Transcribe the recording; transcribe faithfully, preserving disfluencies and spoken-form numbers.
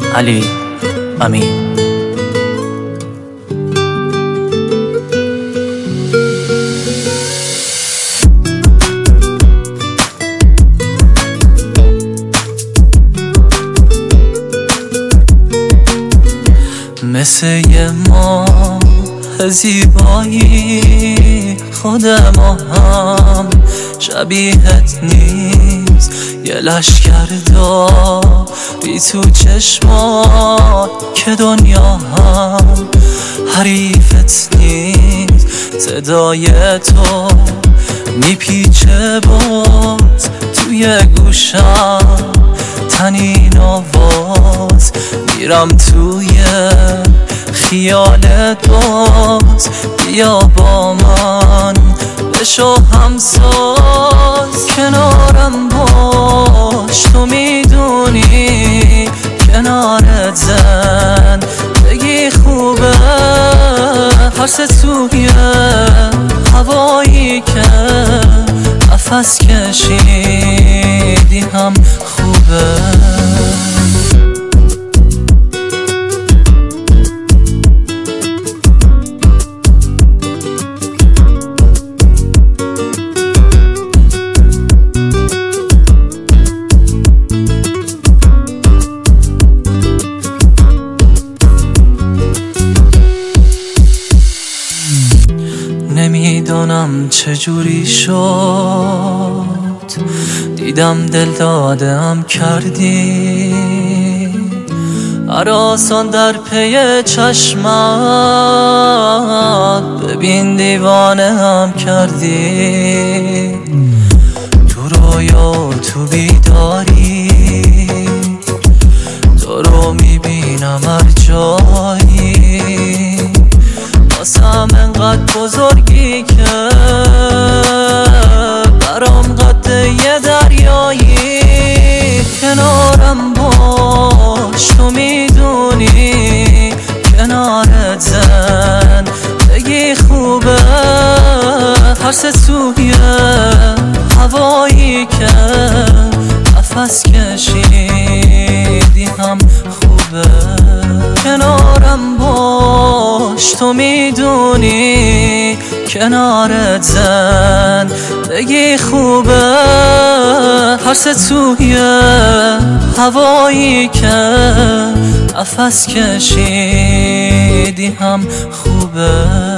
علی امین. مثل یه ماه زیبایی خود ما هم شبیهت نیست، یه لشکر داری تو چشمات که دنیا هم حریفت نیست. صدای تو میپیچه باز توی گوشم، تنین آواز میرم توی خیالت باز. بیا با من بشو همساز، کنارم باش تو میدونی کنارت زندگی خوبه. هر توی هوایی که نفس کشیدی هم خوبه. نمیدونم چجوری شد، دیدم دل دادم کردی، هراسان در پی چشمت ببین دیوانه هم کردی. تو رویا تو بیداری تو رو میبینم هر جایی، واسم انقدر بزرگی که برام قد یه دریایی. کنارم باش تو میدونی کنارت زندگی خوبه. هر توی هوایی که نفس کشیدی هم خوبه. کنارم باش تو میدونی کنارت زندگی خوبه. هر توی هوایی که نفس کشیدی هم خوبه.